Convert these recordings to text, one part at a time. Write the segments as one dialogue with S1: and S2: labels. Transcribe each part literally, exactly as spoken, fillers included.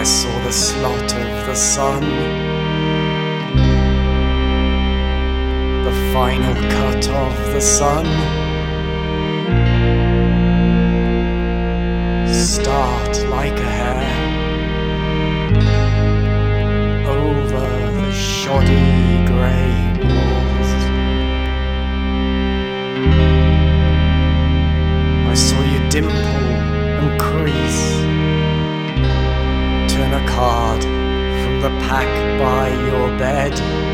S1: saw the slot of the sun, the final cut of the sun, start like a hair over the shoddy grey walls. I saw you dimple and crease, turn a card from the pack by your bed,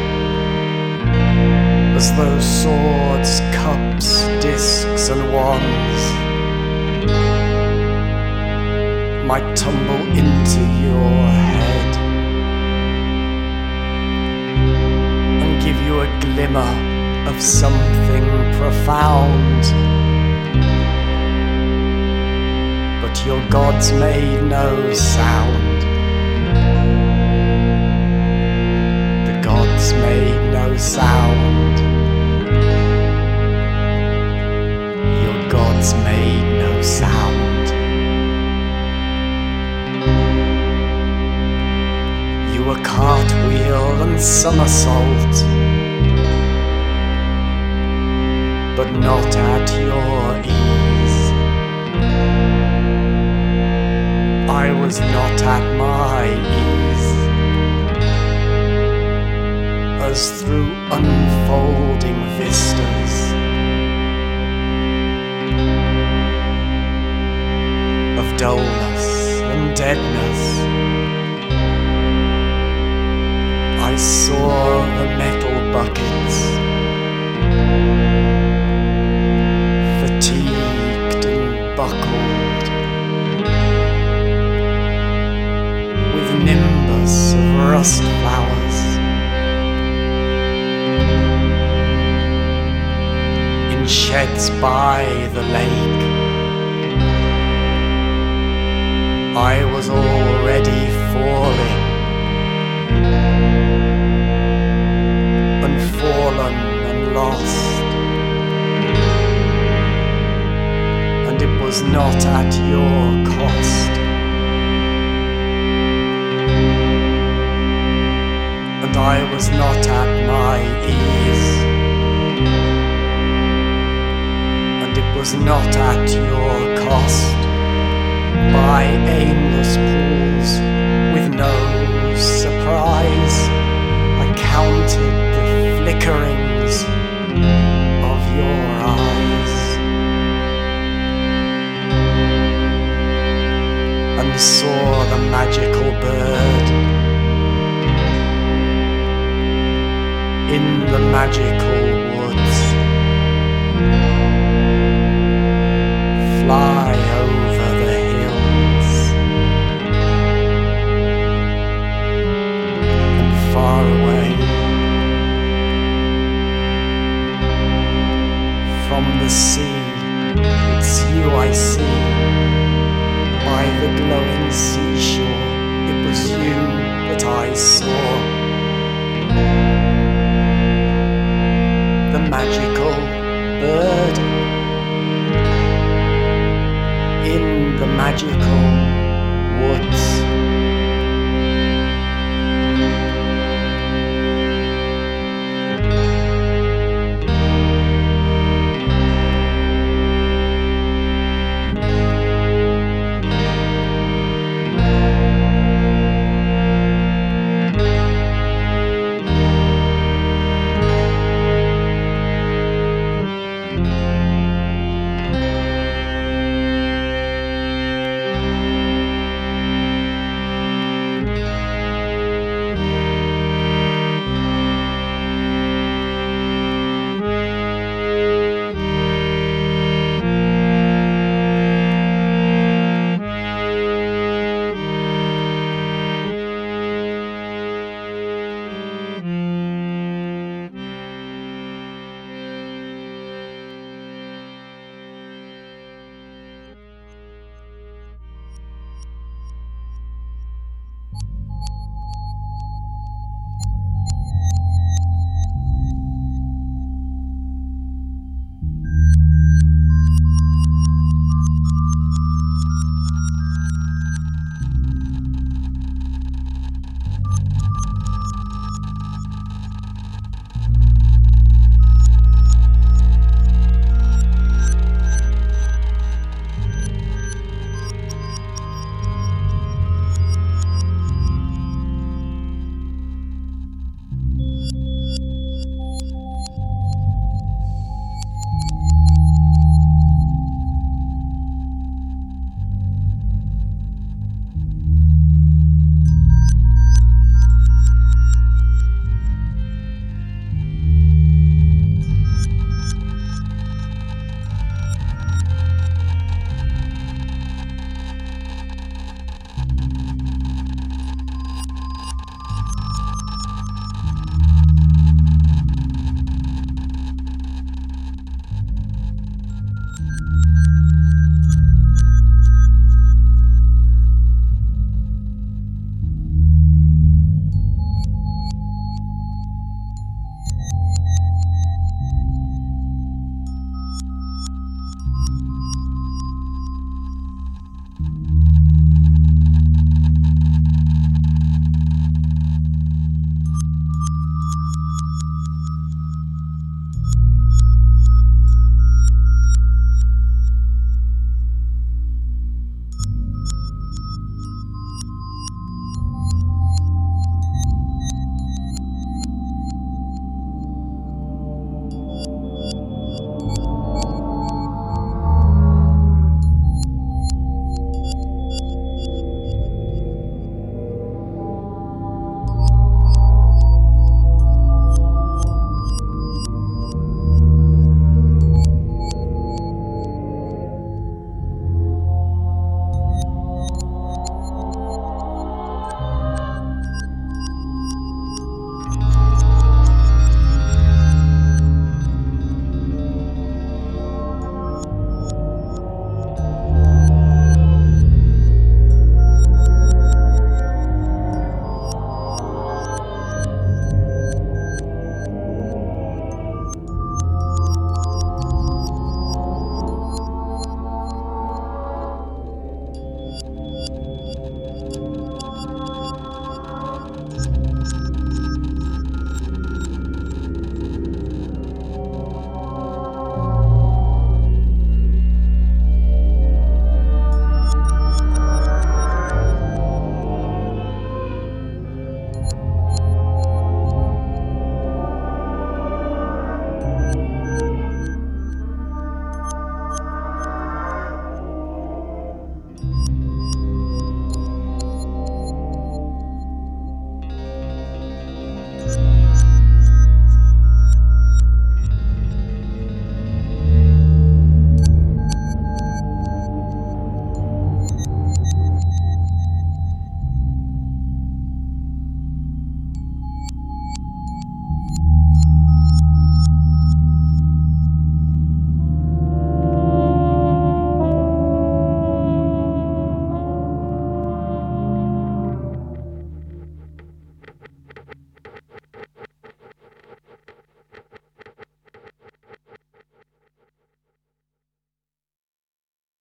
S1: as though swords, cups, discs and wands might tumble into your head and give you a glimmer of something profound. But your gods made no sound. The gods made no sound. Your gods made no sound. You were cartwheel and somersault, but not at your ease. I was not at my ease, as through unfolding vistas of dullness and deadness, I saw the metal buckets, fatigued and buckled, with nimbus of rust flowers, in sheds by the lake. I was already falling, fallen and lost, and it was not at your cost, and I was not at my ease, and it was not at your cost, by aimless pools with no surprise I counted flickerings of your eyes, and saw the magical bird in the magical woods fly over the hills and far away. From the sea, it's you I see, by the glowing seashore, it was you that I saw. The magical bird